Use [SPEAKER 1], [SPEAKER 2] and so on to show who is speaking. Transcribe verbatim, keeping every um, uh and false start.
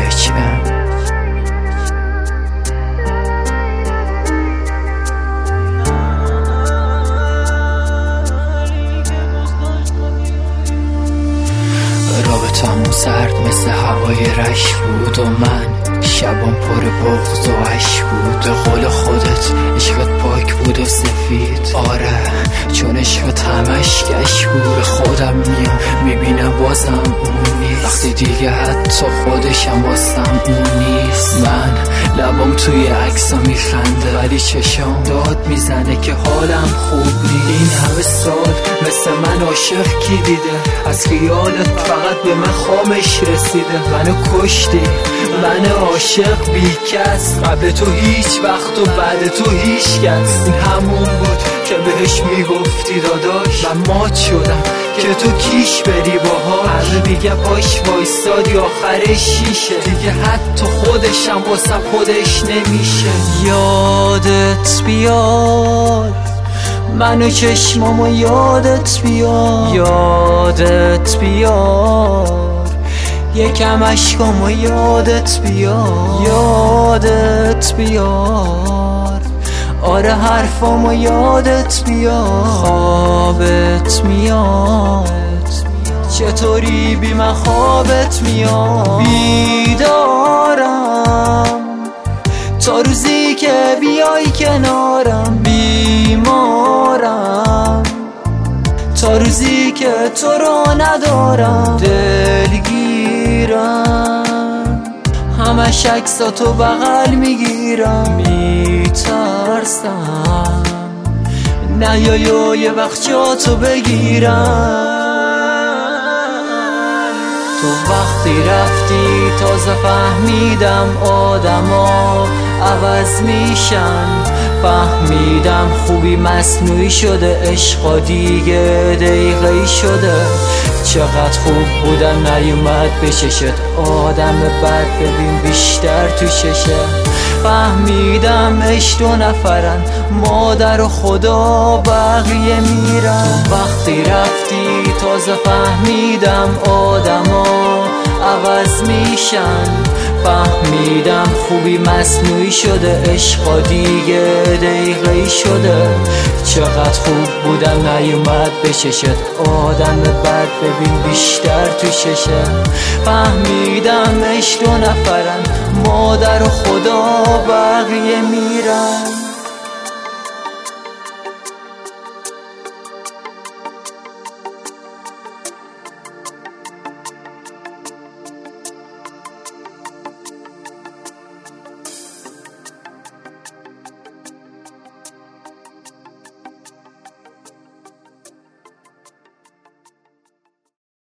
[SPEAKER 1] اچ ام. رابطمون سرد مثل هوای رش بود و من شبام پر بغض و عشق بود. به قول خودت عشقت پاک بود و سفید، آره چون عشقت همش گش بود. به خودم میام میبینم بازم اون نیست، وقتی دیگه حتی خودشم واسم اون نیست. من لبام توی عکسا میخنده ولی چشام داد میزنه که حالم خوب نیست. این همه سال مثل من عاشق کی دیده؟ از خیالت فقط به من خامش رسیده. منو کشتی، من عاشق بی کس، قبل تو هیچ وقت و بعد تو هیچ کس. این همون بود که بهش میگفتی داداش، من مات شدم که تو کیش بری باهاش. همه دیگه پاش وایستادی آخر شیشه، دیگه حتی خودشم واسم خودش نمیشه. یادت بیاد منو چشمامو یادت بیاد، یادت بیاد یکم عشقامو یادت بیاد، یادت بیاد آره حرفامو یادت بیاد. خوابت میاد چطوری بی من خوابت میاد. بیدارم تا روزی که بیای کنارم، بیمارم تا روزی که تو رو ندارم. دلگیرم همش عکساتو بغل میگیرم، میترسم نیایا یه وقت جاتو بگیرم. تو وقتی رفتی تازه فهمیدم آدما عوض میشن، فهمیدم خوبی مصنوعی شده، عشقا دیگه دقیقه‌ای شده. چقدر خوب بودن نیومد به چشت، آدم بد ببین بیشتر تو ششه. فهمیدم عشق دو نفرن، مادر و خدا بقیه میرن. وقتی رفتی تازه فهمیدم آدما عوض میشن، فهمیدم خوبی مصنوعی شده، عشقا دیگه دقیقه‌ای شده. چقدر خوب بودم نیومد به چشت، آدم بد ببین بیشتر تو ششه. فهمیدم عشق دو نفرن، مادر و خدا بقیه میرن.